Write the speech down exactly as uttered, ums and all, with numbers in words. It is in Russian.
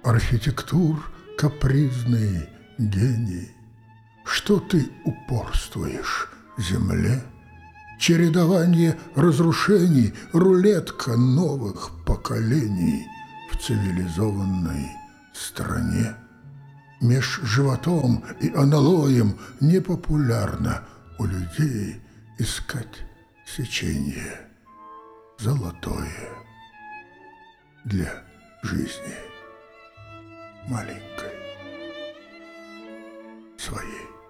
архитектур капризный гений. Что ты упорствуешь, земле? Чередование разрушений, рулетка новых поколений в цивилизованной стране. Меж животом и аналоем непопулярно у людей искать сечение золотое для жизни маленькой своей.